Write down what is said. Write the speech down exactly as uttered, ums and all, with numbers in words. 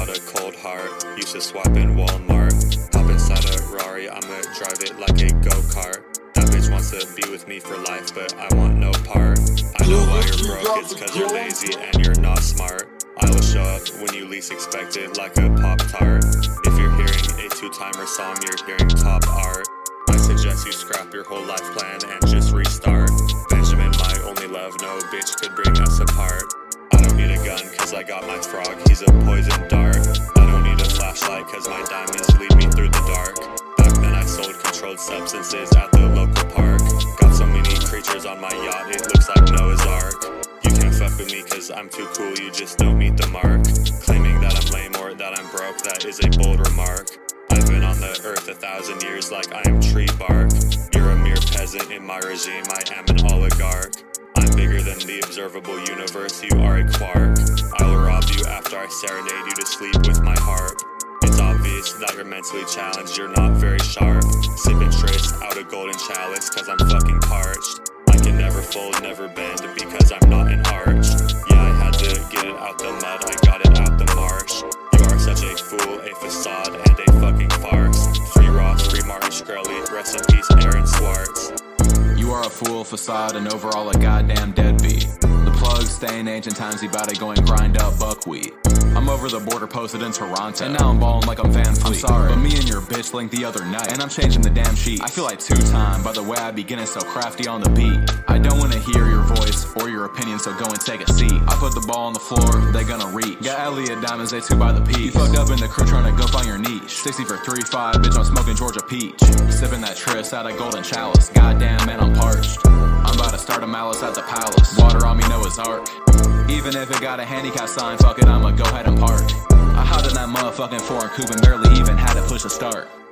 without a cold heart. Used to swipe in Walmart. Hop inside a Rari, I'ma drive it like a go-kart. That bitch wants to be with me for life, but I want no part. I know why you're broke, it's cause you're lazy and you're not smart. I will show up when you least expect it, like a Pop-Tart. If you're hearing a two-timer song, you're hearing top art. I suggest you scrap your whole life plan and just restart. Benjamin, my only love, no bitch could bring us apart. I don't need a gun cause I got my frog, he's a poison dart. I don't need a flashlight cause my diamonds lead me through the dark. Back then I sold controlled substances at the local park. Got so many creatures on my yacht, it looks like Noah's Ark. You can't fuck with me cause I'm too cool, you just don't meet the mark. Claiming that I'm lame or that I'm broke, that is a bold remark. I've been on the earth a thousand years like I am tree bark. You're a mere peasant in my regime, I am an oligarch. I'm bigger than the observable universe, you are a quark. I will rob you after I serenade you to sleep with my harp. It's obvious that you're mentally challenged, you're not very sharp. Sipping tris out a golden chalice cause I'm fucking parched. I can never fold, never bend because I'm not an arch. Yeah, I had to get it out the mud, I got it out the marsh. You are such a fool, a facade, and a fucking farce. Free Ross, free Martin Shkreli, rest in peace Aaron Swartz. You are a fool, facade, and overall a goddamn deadbeat. The plug stay in ancient times, he bout to go and grind up buckwheat. I'm over the border posted in Toronto, and now I'm ballin' like I'm Van Fleet. I'm sorry, but me and your bitch linked the other night, and I'm changing the damn sheet. I feel like two-time by the way I be getting so crafty on the beat. I don't wanna hear your voice or your opinion, so go and take a seat. I put the ball on the floor, they gonna reach. Got Elliot Diamonds, they two by the piece. You fucked up in the crew trying to go find your niche. sixty for three five, bitch, I'm smoking Georgia peach. Sipping that tris out of golden chalice. Goddamn, man, I'm parched. I'm about to start a malice at the palace. Water on me, Noah's Ark. Even if it got a handicap sign, fuck it, I'ma go ahead and park. I hopped in that motherfucking foreign coupe and barely even had to push a start.